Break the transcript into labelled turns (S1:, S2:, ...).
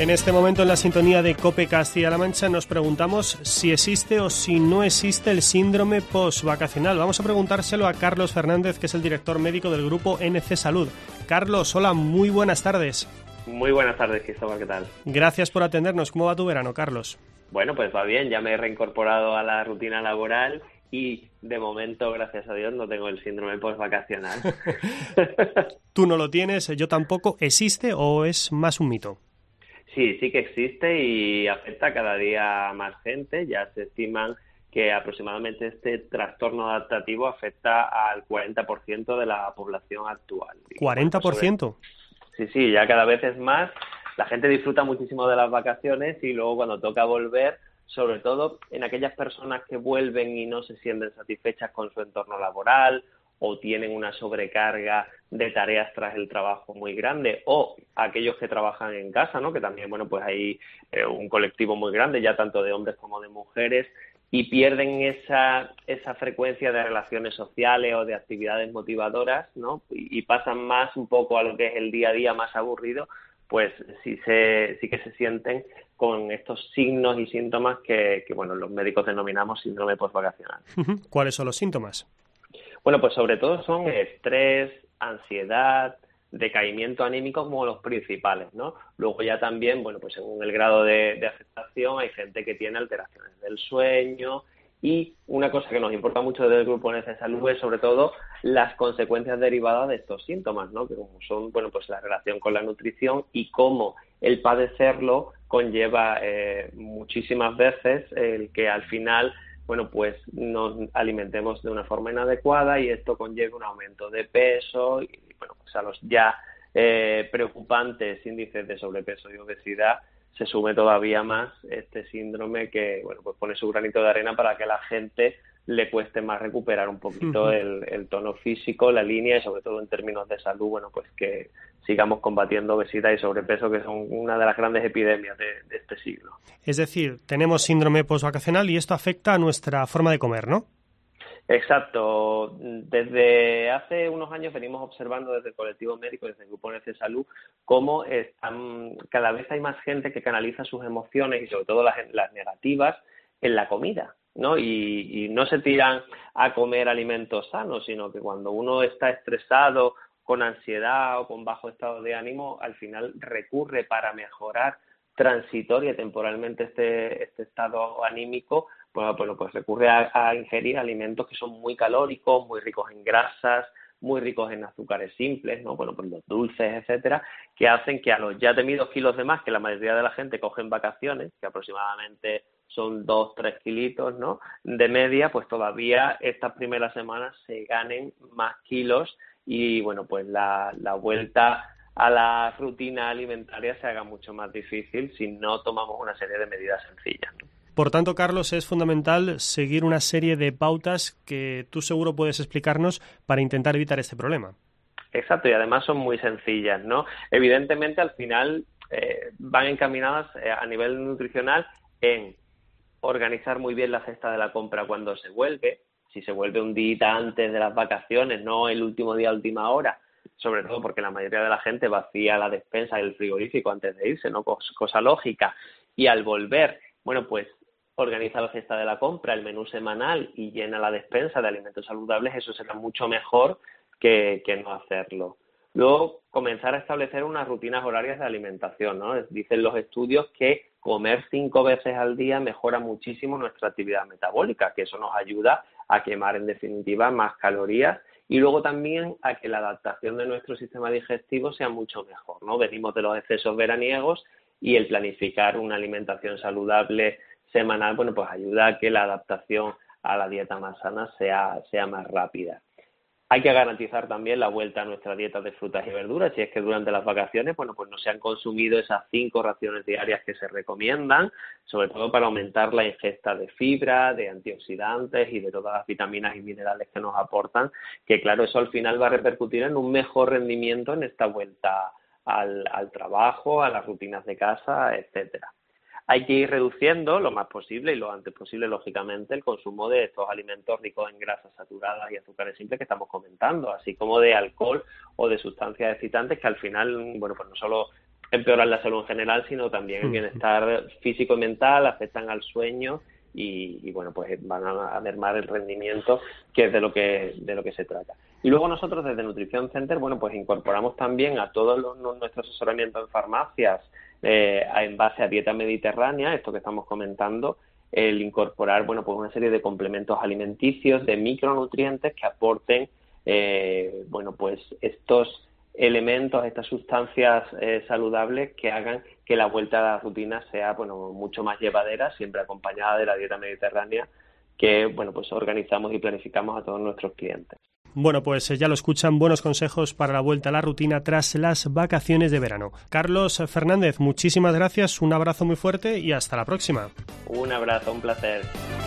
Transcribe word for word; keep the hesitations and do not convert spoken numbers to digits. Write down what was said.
S1: En este momento, en la sintonía de COPE Castilla-La Mancha, nos preguntamos si existe o si no existe el síndrome postvacacional. Vamos a preguntárselo a Carlos Fernández, que es el director médico del grupo N C Salud. Carlos, hola, muy buenas tardes.
S2: Muy buenas tardes, Cristóbal, ¿qué tal?
S1: Gracias por atendernos. ¿Cómo va tu verano, Carlos?
S2: Bueno, pues va bien, ya me he reincorporado a la rutina laboral y de momento, gracias a Dios, no tengo el síndrome postvacacional.
S1: Tú no lo tienes, yo tampoco. ¿Existe o es más un mito?
S2: Sí, sí que existe y afecta cada día a más gente. Ya se estiman que aproximadamente este trastorno adaptativo afecta al cuarenta por ciento de la población actual.
S1: ¿cuarenta por ciento?
S2: Sí, sí, ya cada vez es más. La gente disfruta muchísimo de las vacaciones y luego cuando toca volver, sobre todo en aquellas personas que vuelven y no se sienten satisfechas con su entorno laboral o tienen una sobrecarga de tareas tras el trabajo muy grande, o aquellos que trabajan en casa, ¿no? Que también, bueno, pues hay eh, un colectivo muy grande, ya tanto de hombres como de mujeres, y pierden esa esa frecuencia de relaciones sociales o de actividades motivadoras, ¿no? Y, y pasan más un poco a lo que es el día a día más aburrido, pues sí se sí que se sienten con estos signos y síntomas que, que bueno, los médicos denominamos síndrome postvacacional.
S1: ¿Cuáles son los síntomas?
S2: Bueno, pues sobre todo son estrés, ansiedad, decaimiento anímico como los principales, ¿no? Luego ya también, bueno, pues según el grado de, de afectación, hay gente que tiene alteraciones del sueño y una cosa que nos importa mucho desde el Grupo N C Salud es sobre todo las consecuencias derivadas de estos síntomas, ¿no? Que como son, bueno, pues la relación con la nutrición y cómo el padecerlo conlleva eh, muchísimas veces el que al final bueno, pues nos alimentemos de una forma inadecuada y esto conlleva un aumento de peso y, bueno, pues a los ya eh, preocupantes índices de sobrepeso y obesidad se sume todavía más este síndrome que, bueno, pues pone su granito de arena para que a la gente le cueste más recuperar un poquito uh-huh. el, el tono físico, la línea y sobre todo en términos de salud, bueno, pues que sigamos combatiendo obesidad y sobrepeso, que son una de las grandes epidemias de, de este siglo.
S1: Es decir, tenemos síndrome postvacacional y esto afecta a nuestra forma de comer, ¿no?
S2: Exacto. Desde hace unos años venimos observando desde el colectivo médico, desde el Grupo N C Salud, cómo están, cada vez hay más gente que canaliza sus emociones y sobre todo las, las negativas en la comida, ¿no? Y, y no se tiran a comer alimentos sanos, sino que cuando uno está estresado, con ansiedad o con bajo estado de ánimo, al final recurre para mejorar transitoria y temporalmente este, este estado anímico, bueno, bueno, pues recurre a, a ingerir alimentos que son muy calóricos, muy ricos en grasas, muy ricos en azúcares simples, ¿no? Bueno, pues los dulces, etcétera, que hacen que a los ya temidos kilos de más que la mayoría de la gente coge en vacaciones, que aproximadamente son dos, tres kilitos, ¿no? De media, pues todavía estas primeras semanas se ganen más kilos y, bueno, pues la, la vuelta a la rutina alimentaria se haga mucho más difícil si no tomamos una serie de medidas sencillas, ¿no?
S1: Por tanto, Carlos, es fundamental seguir una serie de pautas que tú seguro puedes explicarnos para intentar evitar este problema.
S2: Exacto, y además son muy sencillas, ¿no? Evidentemente, al final eh, van encaminadas eh, a nivel nutricional en organizar muy bien la cesta de la compra cuando se vuelve, si se vuelve un día antes de las vacaciones, no el último día, última hora, sobre todo porque la mayoría de la gente vacía la despensa y el frigorífico antes de irse, ¿no? Cos- cosa lógica. Y al volver, bueno, pues organiza la cesta de la compra, el menú semanal y llena la despensa de alimentos saludables, eso será mucho mejor que, que no hacerlo. Luego, comenzar a establecer unas rutinas horarias de alimentación, ¿no? Dicen los estudios que comer cinco veces al día mejora muchísimo nuestra actividad metabólica, que eso nos ayuda a quemar, en definitiva, más calorías y luego también a que la adaptación de nuestro sistema digestivo sea mucho mejor, ¿no? Venimos de los excesos veraniegos y el planificar una alimentación saludable semanal, bueno, pues ayuda a que la adaptación a la dieta más sana sea, sea más rápida. Hay que garantizar también la vuelta a nuestra dieta de frutas y verduras, si es que durante las vacaciones, bueno, pues no se han consumido esas cinco raciones diarias que se recomiendan, sobre todo para aumentar la ingesta de fibra, de antioxidantes y de todas las vitaminas y minerales que nos aportan, que claro, eso al final va a repercutir en un mejor rendimiento en esta vuelta al, al trabajo, a las rutinas de casa, etcétera. Hay que ir reduciendo lo más posible y lo antes posible, lógicamente, el consumo de estos alimentos ricos en grasas saturadas y azúcares simples que estamos comentando, así como de alcohol o de sustancias excitantes que al final, bueno, pues no solo empeoran la salud en general, sino también el bienestar físico y mental, afectan al sueño y, y bueno, pues van a, a mermar el rendimiento, que es de lo que de lo que se trata. Y luego nosotros desde Nutrición Center, bueno, pues incorporamos también a todo los, nuestro asesoramiento en farmacias eh, en base a dieta mediterránea, esto que estamos comentando, el incorporar, bueno, pues una serie de complementos alimenticios, de micronutrientes que aporten, eh, bueno, pues estos elementos, estas sustancias eh, saludables que hagan que la vuelta a la rutina sea, bueno, mucho más llevadera, siempre acompañada de la dieta mediterránea que, bueno, pues organizamos y planificamos a todos nuestros clientes.
S1: Bueno, pues ya lo escuchan, buenos consejos para la vuelta a la rutina tras las vacaciones de verano. Carlos Fernández, muchísimas gracias, un abrazo muy fuerte y hasta la próxima.
S2: Un abrazo, un placer.